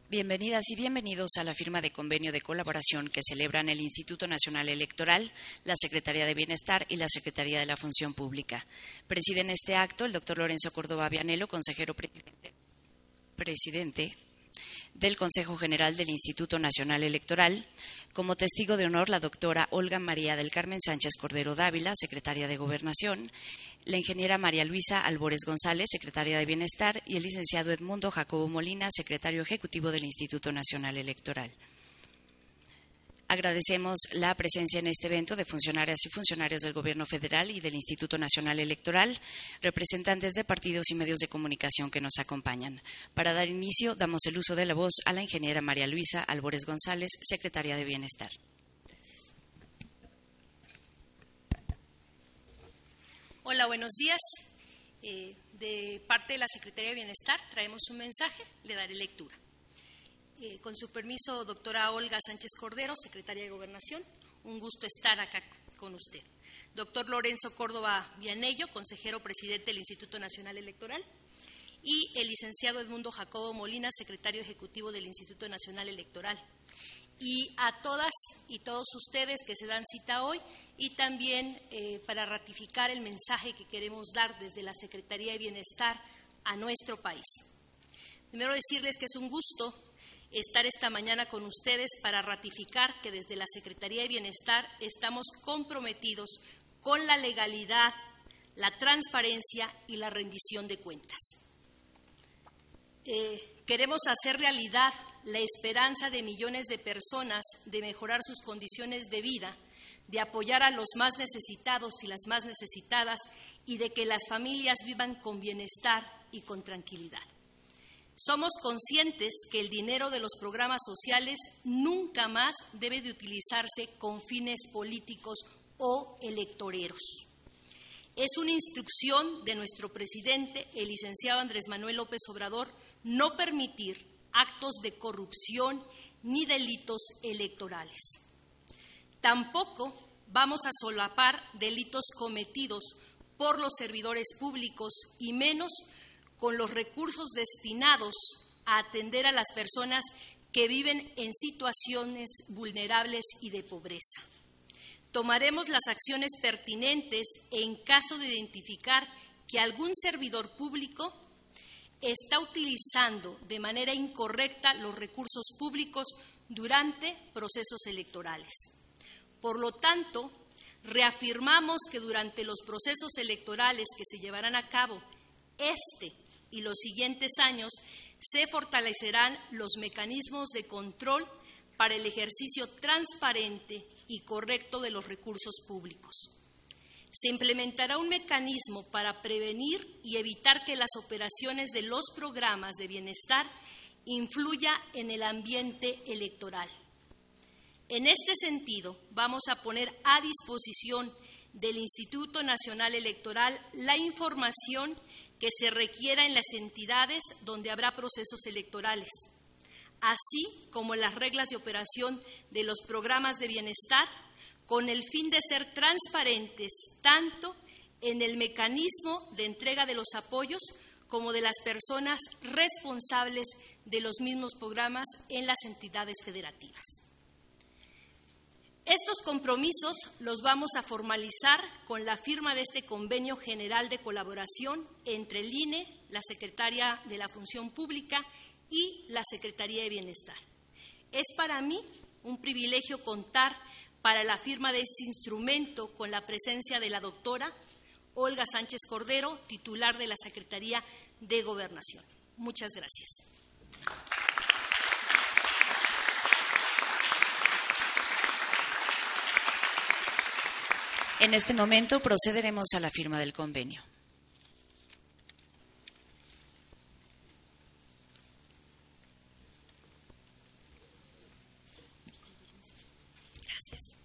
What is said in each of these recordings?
Bienvenidas y bienvenidos a la firma de convenio de colaboración que celebran el Instituto Nacional Electoral, la Secretaría de Bienestar y la Secretaría de la Función Pública. Presiden este acto el doctor Lorenzo Córdoba Vianello, consejero presidente del Consejo General del Instituto Nacional Electoral. Como testigo de honor, la doctora Olga María del Carmen Sánchez Cordero Dávila, secretaria de Gobernación, la ingeniera María Luisa Albores González, secretaria de Bienestar, y el licenciado Edmundo Jacobo Molina, secretario ejecutivo del Instituto Nacional Electoral. Agradecemos la presencia en este evento de funcionarias y funcionarios del Gobierno Federal y del Instituto Nacional Electoral, representantes de partidos y medios de comunicación que nos acompañan. Para dar inicio, damos el uso de la voz a la ingeniera María Luisa Albores González, secretaria de Bienestar. Gracias. Hola, buenos días. De parte de la Secretaría de Bienestar traemos un mensaje, le daré lectura. Con su permiso, doctora Olga Sánchez Cordero, secretaria de Gobernación, un gusto estar acá con usted. Doctor Lorenzo Córdoba Vianello, consejero presidente del Instituto Nacional Electoral, y el licenciado Edmundo Jacobo Molina, secretario ejecutivo del Instituto Nacional Electoral. Y a todas y todos ustedes que se dan cita hoy, y también para ratificar el mensaje que queremos dar desde la Secretaría de Bienestar a nuestro país. Primero decirles que es un gusto estar esta mañana con ustedes para ratificar que desde la Secretaría de Bienestar estamos comprometidos con la legalidad, la transparencia y la rendición de cuentas. Queremos hacer realidad la esperanza de millones de personas de mejorar sus condiciones de vida, de apoyar a los más necesitados y las más necesitadas y de que las familias vivan con bienestar y con tranquilidad. Somos conscientes que el dinero de los programas sociales nunca más debe de utilizarse con fines políticos o electoreros. Es una instrucción de nuestro presidente, el licenciado Andrés Manuel López Obrador, no permitir actos de corrupción ni delitos electorales. Tampoco vamos a solapar delitos cometidos por los servidores públicos y menos con los recursos destinados a atender a las personas que viven en situaciones vulnerables y de pobreza. Tomaremos las acciones pertinentes en caso de identificar que algún servidor público está utilizando de manera incorrecta los recursos públicos durante procesos electorales. Por lo tanto, reafirmamos que durante los procesos electorales que se llevarán a cabo y los siguientes años se fortalecerán los mecanismos de control para el ejercicio transparente y correcto de los recursos públicos. Se implementará un mecanismo para prevenir y evitar que las operaciones de los programas de bienestar influya en el ambiente electoral. En este sentido, vamos a poner a disposición del Instituto Nacional Electoral la información que se requiera en las entidades donde habrá procesos electorales, así como las reglas de operación de los programas de bienestar, con el fin de ser transparentes tanto en el mecanismo de entrega de los apoyos como de las personas responsables de los mismos programas en las entidades federativas. Estos compromisos los vamos a formalizar con la firma de este Convenio General de Colaboración entre el INE, la Secretaría de la Función Pública y la Secretaría de Bienestar. Es para mí un privilegio contar para la firma de este instrumento con la presencia de la doctora Olga Sánchez Cordero, titular de la Secretaría de Gobernación. Muchas gracias. En este momento procederemos a la firma del convenio. Gracias.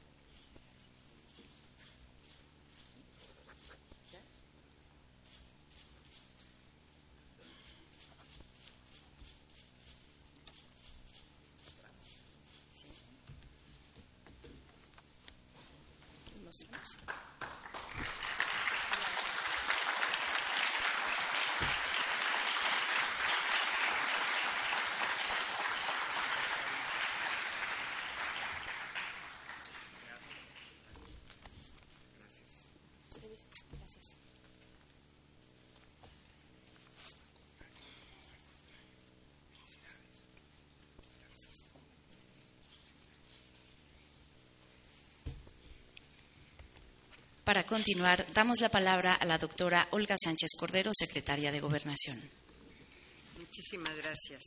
para continuar, damos la palabra a la doctora Olga Sánchez Cordero, secretaria de Gobernación. Muchísimas gracias.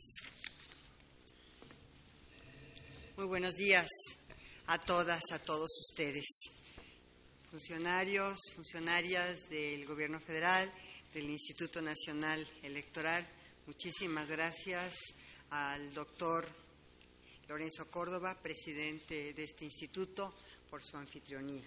Muy buenos días a todas, a todos ustedes, funcionarios, funcionarias del Gobierno Federal, del Instituto Nacional Electoral. Muchísimas gracias al doctor Lorenzo Córdoba, presidente de este instituto, por su anfitrionía.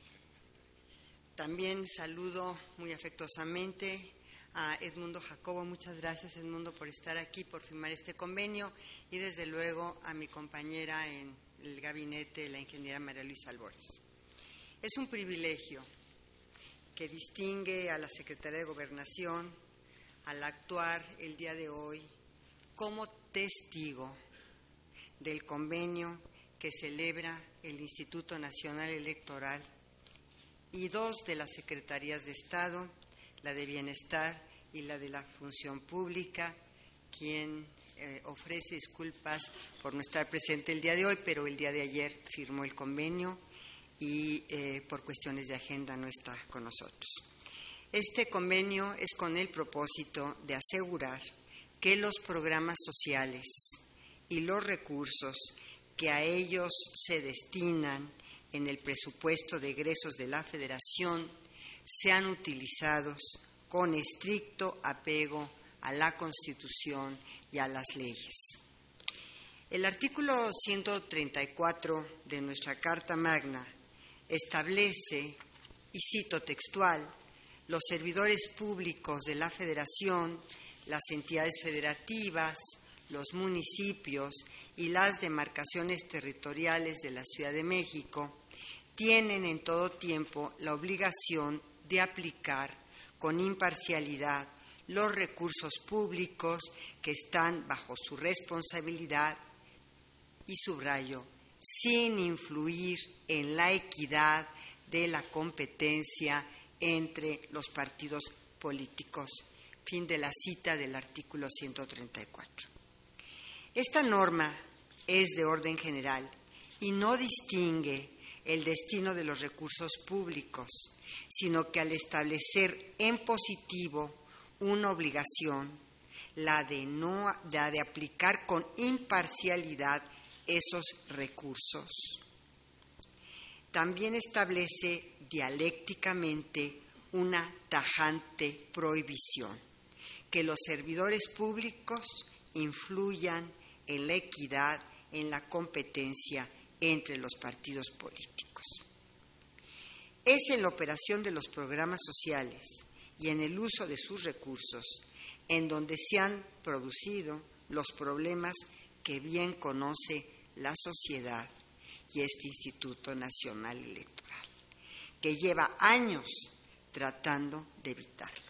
También saludo muy afectuosamente a Edmundo Jacobo. Muchas gracias, Edmundo, por estar aquí, por firmar este convenio, y desde luego a mi compañera en el gabinete, la ingeniera María Luisa Albores. Es un privilegio que distingue a la Secretaría de Gobernación al actuar el día de hoy como testigo del convenio que celebra el Instituto Nacional Electoral y dos de las Secretarías de Estado, la de Bienestar y la de la Función Pública, quien ofrece disculpas por no estar presente el día de hoy, pero el día de ayer firmó el convenio y por cuestiones de agenda no está con nosotros. Este convenio es con el propósito de asegurar que los programas sociales y los recursos que a ellos se destinan en el presupuesto de egresos de la Federación sean utilizados con estricto apego a la Constitución y a las leyes. El artículo 134 de nuestra Carta Magna establece, y cito textual, los servidores públicos de la Federación, las entidades federativas, los municipios y las demarcaciones territoriales de la Ciudad de México tienen en todo tiempo la obligación de aplicar con imparcialidad los recursos públicos que están bajo su responsabilidad, y subrayo, sin influir en la equidad de la competencia entre los partidos políticos. Fin de la cita del artículo 134. Esta norma es de orden general y no distingue el destino de los recursos públicos, sino que al establecer en positivo una obligación, la de aplicar con imparcialidad esos recursos, también establece dialécticamente una tajante prohibición, que los servidores públicos influyan en la equidad, en la competencia entre los partidos políticos. Es en la operación de los programas sociales y en el uso de sus recursos en donde se han producido los problemas que bien conoce la sociedad y este Instituto Nacional Electoral, que lleva años tratando de evitarlo.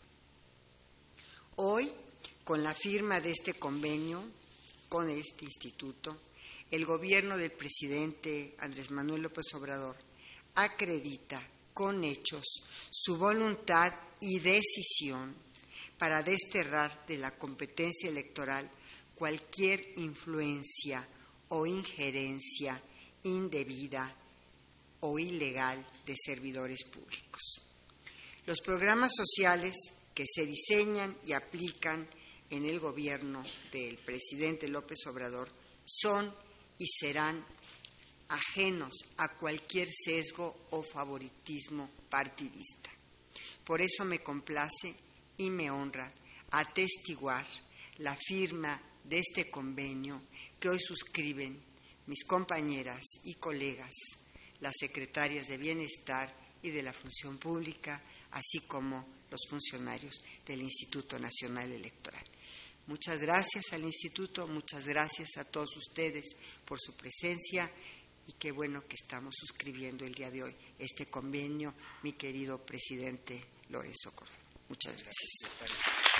Hoy, con la firma de este convenio con este instituto, el gobierno del presidente Andrés Manuel López Obrador acredita con hechos su voluntad y decisión para desterrar de la competencia electoral cualquier influencia o injerencia indebida o ilegal de servidores públicos. Los programas sociales que se diseñan y aplican en el gobierno del presidente López Obrador son y serán ajenos a cualquier sesgo o favoritismo partidista. Por eso me complace y me honra atestiguar la firma de este convenio que hoy suscriben mis compañeras y colegas, las secretarias de Bienestar y de la Función Pública, así como los funcionarios del Instituto Nacional Electoral. Muchas gracias al Instituto, muchas gracias a todos ustedes por su presencia y qué bueno que estamos suscribiendo el día de hoy este convenio, mi querido presidente Lorenzo Córdoba. Muchas gracias.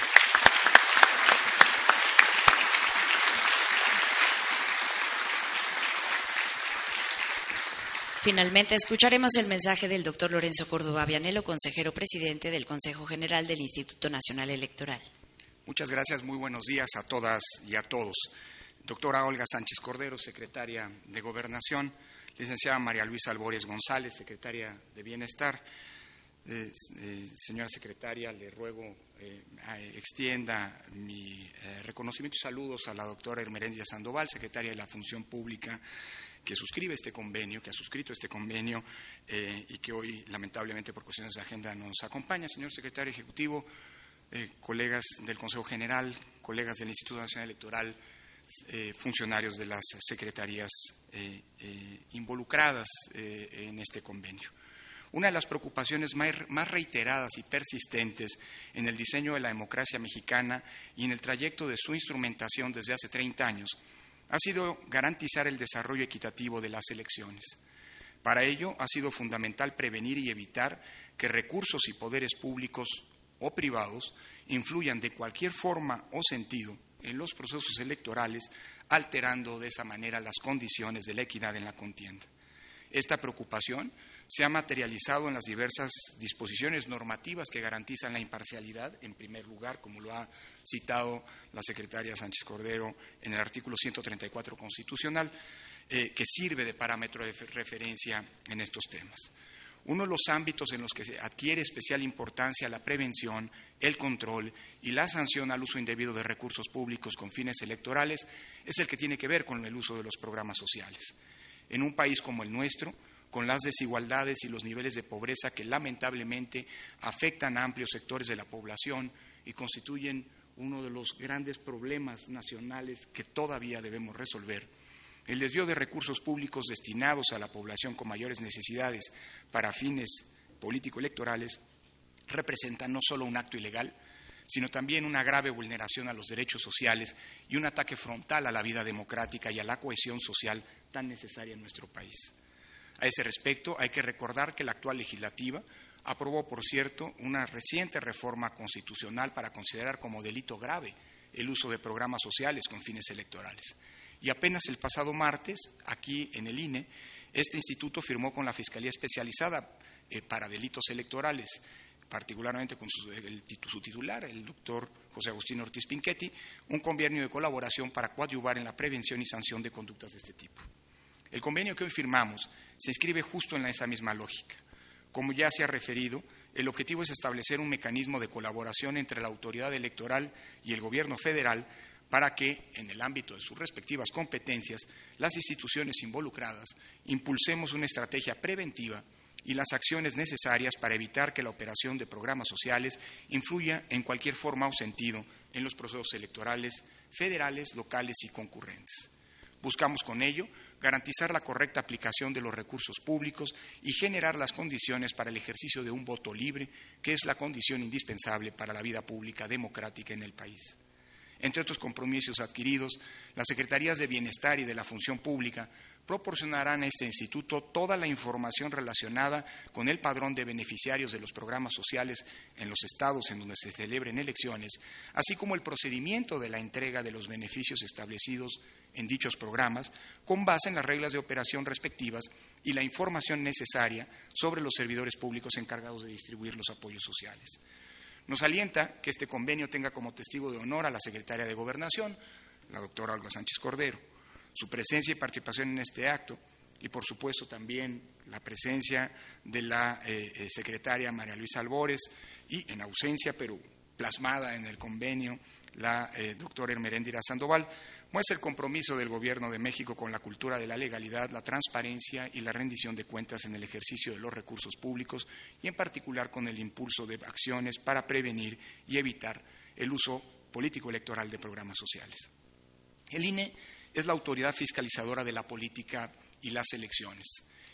Finalmente, escucharemos el mensaje del doctor Lorenzo Córdoba Vianello, consejero presidente del Consejo General del Instituto Nacional Electoral. Muchas gracias, muy buenos días a todas y a todos. Doctora Olga Sánchez Cordero, secretaria de Gobernación, licenciada María Luisa Albores González, secretaria de Bienestar, Señora secretaria, le ruego extienda mi reconocimiento y saludos a la doctora Ermeréndira Sandoval, secretaria de la Función Pública, que suscribe este convenio, que ha suscrito este convenio y que hoy, lamentablemente, por cuestiones de agenda, nos acompaña. Señor secretario ejecutivo, colegas del Consejo General, colegas del Instituto Nacional Electoral, funcionarios de las secretarías involucradas en este convenio. Una de las preocupaciones más reiteradas y persistentes en el diseño de la democracia mexicana y en el trayecto de su instrumentación desde hace 30 años ha sido garantizar el desarrollo equitativo de las elecciones. Para ello ha sido fundamental prevenir y evitar que recursos y poderes públicos o privados influyan de cualquier forma o sentido en los procesos electorales, alterando de esa manera las condiciones de la equidad en la contienda. Esta preocupación se ha materializado en las diversas disposiciones normativas que garantizan la imparcialidad, en primer lugar, como lo ha citado la secretaria Sánchez Cordero en el artículo 134 constitucional, que sirve de parámetro de referencia en estos temas. Uno de los ámbitos en los que se adquiere especial importancia la prevención, el control y la sanción al uso indebido de recursos públicos con fines electorales es el que tiene que ver con el uso de los programas sociales. En un país como el nuestro, con las desigualdades y los niveles de pobreza que lamentablemente afectan a amplios sectores de la población y constituyen uno de los grandes problemas nacionales que todavía debemos resolver, el desvío de recursos públicos destinados a la población con mayores necesidades para fines político-electorales representa no solo un acto ilegal, sino también una grave vulneración a los derechos sociales y un ataque frontal a la vida democrática y a la cohesión social tan necesaria en nuestro país. A ese respecto, hay que recordar que la actual legislativa aprobó, por cierto, una reciente reforma constitucional para considerar como delito grave el uso de programas sociales con fines electorales. Y apenas el pasado martes, aquí en el INE, este instituto firmó con la Fiscalía Especializada para Delitos Electorales, particularmente con su titular, el doctor José Agustín Ortiz Pinchetti, un convenio de colaboración para coadyuvar en la prevención y sanción de conductas de este tipo. El convenio que hoy firmamos se inscribe justo en esa misma lógica. Como ya se ha referido, el objetivo es establecer un mecanismo de colaboración entre la autoridad electoral y el Gobierno federal para que, en el ámbito de sus respectivas competencias, las instituciones involucradas impulsemos una estrategia preventiva y las acciones necesarias para evitar que la operación de programas sociales influya en cualquier forma o sentido en los procesos electorales federales, locales y concurrentes. Buscamos con ello garantizar la correcta aplicación de los recursos públicos y generar las condiciones para el ejercicio de un voto libre, que es la condición indispensable para la vida pública democrática en el país. Entre otros compromisos adquiridos, las Secretarías de Bienestar y de la Función Pública proporcionarán a este instituto toda la información relacionada con el padrón de beneficiarios de los programas sociales en los estados en donde se celebren elecciones, así como el procedimiento de la entrega de los beneficios establecidos en dichos programas, con base en las reglas de operación respectivas y la información necesaria sobre los servidores públicos encargados de distribuir los apoyos sociales. Nos alienta que este convenio tenga como testigo de honor a la secretaria de Gobernación, la doctora Olga Sánchez Cordero. Su presencia y participación en este acto y, por supuesto, también la presencia de la secretaria María Luisa Albores y, en ausencia, pero plasmada en el convenio, la doctora Ermeréndira Sandoval, muestra el compromiso del Gobierno de México con la cultura de la legalidad, la transparencia y la rendición de cuentas en el ejercicio de los recursos públicos y, en particular, con el impulso de acciones para prevenir y evitar el uso político-electoral de programas sociales. El INE es la autoridad fiscalizadora de la política y las elecciones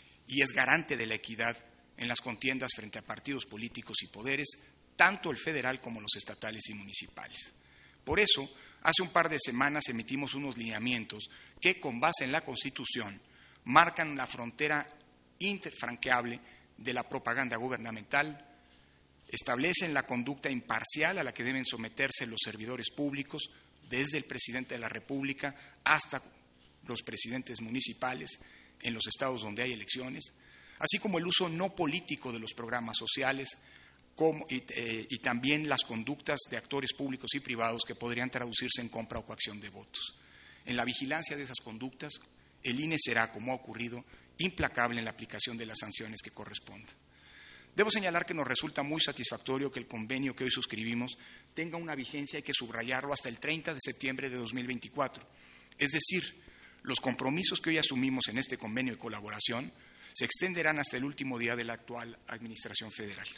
y es garante de la equidad en las contiendas frente a partidos políticos y poderes, tanto el federal como los estatales y municipales. Por eso, hace un par de semanas emitimos unos lineamientos que, con base en la Constitución, marcan la frontera infranqueable de la propaganda gubernamental, establecen la conducta imparcial a la que deben someterse los servidores públicos, desde el presidente de la República hasta los presidentes municipales en los estados donde hay elecciones, así como el uso no político de los programas sociales y también las conductas de actores públicos y privados que podrían traducirse en compra o coacción de votos. En la vigilancia de esas conductas, el INE será, como ha ocurrido, implacable en la aplicación de las sanciones que correspondan. Debo señalar que nos resulta muy satisfactorio que el convenio que hoy suscribimos tenga una vigencia, hay que subrayarlo, hasta el 30 de septiembre de 2024. Es decir, los compromisos que hoy asumimos en este convenio de colaboración se extenderán hasta el último día de la actual Administración Federal.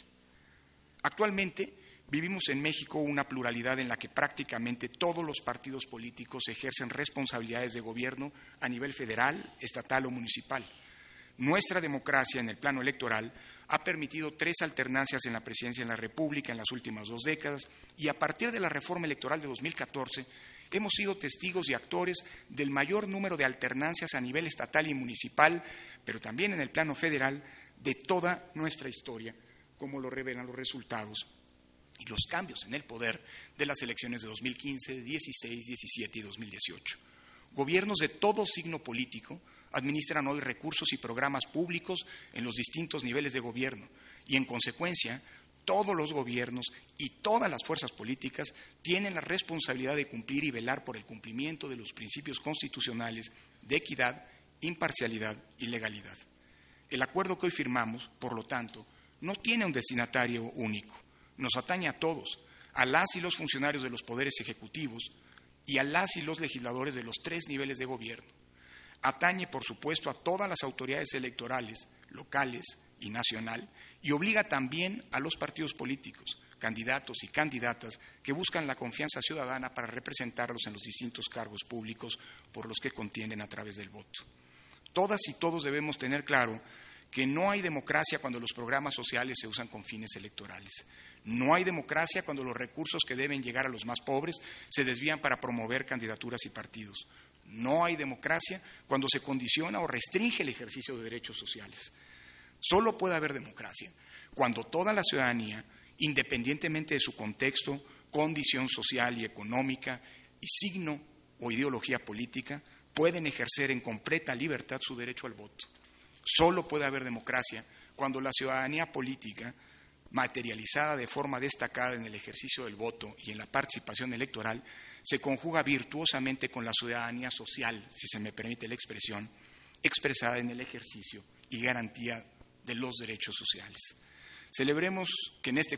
Actualmente vivimos en México una pluralidad en la que prácticamente todos los partidos políticos ejercen responsabilidades de gobierno a nivel federal, estatal o municipal. Nuestra democracia en el plano electoral ha permitido 3 alternancias en la presidencia de la República en las últimas 2 décadas y a partir de la reforma electoral de 2014 hemos sido testigos y actores del mayor número de alternancias a nivel estatal y municipal, pero también en el plano federal, de toda nuestra historia, como lo revelan los resultados y los cambios en el poder de las elecciones de 2015, 16, 17 y 2018. Gobiernos de todo signo político administran hoy recursos y programas públicos en los distintos niveles de gobierno y, en consecuencia, todos los gobiernos y todas las fuerzas políticas tienen la responsabilidad de cumplir y velar por el cumplimiento de los principios constitucionales de equidad, imparcialidad y legalidad. El acuerdo que hoy firmamos, por lo tanto, no tiene un destinatario único. Nos atañe a todos, a las y los funcionarios de los poderes ejecutivos y a las y los legisladores de los 3 niveles de gobierno. Atañe, por supuesto, a todas las autoridades electorales, locales y nacional, y obliga también a los partidos políticos, candidatos y candidatas que buscan la confianza ciudadana para representarlos en los distintos cargos públicos por los que contienden a través del voto. Todas y todos debemos tener claro que no hay democracia cuando los programas sociales se usan con fines electorales. No hay democracia cuando los recursos que deben llegar a los más pobres se desvían para promover candidaturas y partidos. No hay democracia cuando se condiciona o restringe el ejercicio de derechos sociales. Solo puede haber democracia cuando toda la ciudadanía, independientemente de su contexto, condición social y económica y signo o ideología política, pueden ejercer en completa libertad su derecho al voto. Solo puede haber democracia cuando la ciudadanía política, materializada de forma destacada en el ejercicio del voto y en la participación electoral, se conjuga virtuosamente con la ciudadanía social, si se me permite la expresión, expresada en el ejercicio y garantía de los derechos sociales. Celebremos que este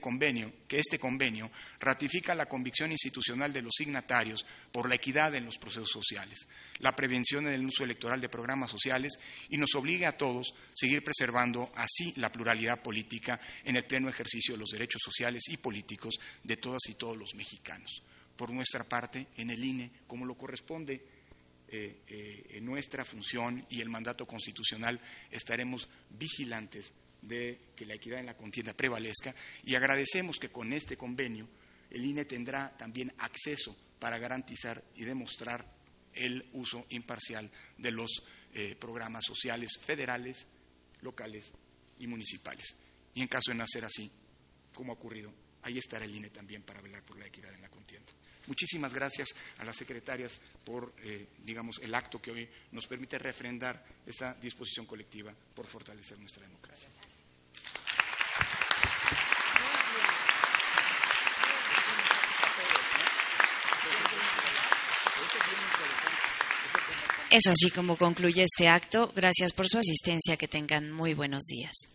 convenio ratifica la convicción institucional de los signatarios por la equidad en los procesos sociales, la prevención en el uso electoral de programas sociales y nos obliga a todos a seguir preservando así la pluralidad política en el pleno ejercicio de los derechos sociales y políticos de todas y todos los mexicanos. Por nuestra parte, en el INE, como lo corresponde en nuestra función y el mandato constitucional, estaremos vigilantes de que la equidad en la contienda prevalezca y agradecemos que con este convenio el INE tendrá también acceso para garantizar y demostrar el uso imparcial de los programas sociales federales, locales y municipales. Y en caso de no ser así, como ha ocurrido, ahí estará el INE también para velar por la equidad en la contienda. Muchísimas gracias a las secretarias por, el acto que hoy nos permite refrendar esta disposición colectiva por fortalecer nuestra democracia. Es así como concluye este acto. Gracias por su asistencia. Que tengan muy buenos días.